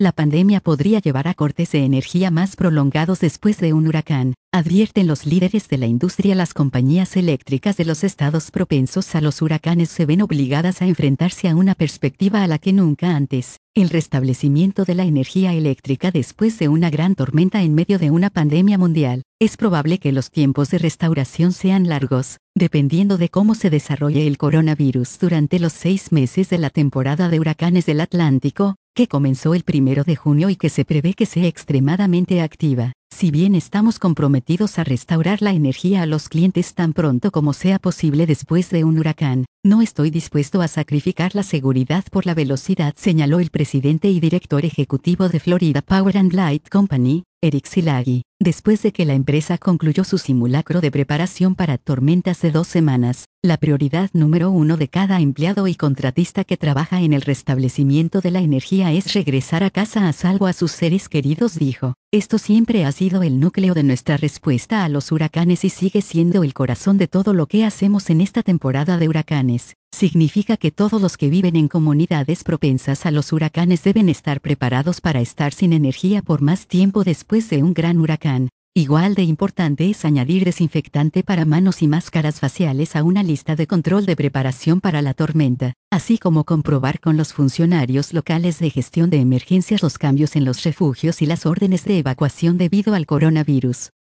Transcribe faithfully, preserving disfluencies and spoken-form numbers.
La pandemia podría llevar a cortes de energía más prolongados después de un huracán, advierten los líderes de la industria. Las compañías eléctricas de los estados propensos a los huracanes se ven obligadas a enfrentarse a una perspectiva a la que nunca antes: el restablecimiento de la energía eléctrica después de una gran tormenta en medio de una pandemia mundial. Es probable que los tiempos de restauración sean largos, dependiendo de cómo se desarrolle el coronavirus durante los seis meses de la temporada de huracanes del Atlántico, que comenzó el primero de junio y que se prevé que sea extremadamente activa. Si bien estamos comprometidos a restaurar la energía a los clientes tan pronto como sea posible después de un huracán, no estoy dispuesto a sacrificar la seguridad por la velocidad, señaló el presidente y director ejecutivo de Florida Power and Light Company, Eric Silagi, después de que la empresa concluyó su simulacro de preparación para tormentas de dos semanas. La prioridad número uno de cada empleado y contratista que trabaja en el restablecimiento de la energía es regresar a casa a salvo a sus seres queridos, dijo. Esto siempre ha sido el núcleo de nuestra respuesta a los huracanes y sigue siendo el corazón de todo lo que hacemos en esta temporada de huracanes. Significa que todos los que viven en comunidades propensas a los huracanes deben estar preparados para estar sin energía por más tiempo después de un gran huracán. Igual de importante es añadir desinfectante para manos y máscaras faciales a una lista de control de preparación para la tormenta, así como comprobar con los funcionarios locales de gestión de emergencias los cambios en los refugios y las órdenes de evacuación debido al coronavirus.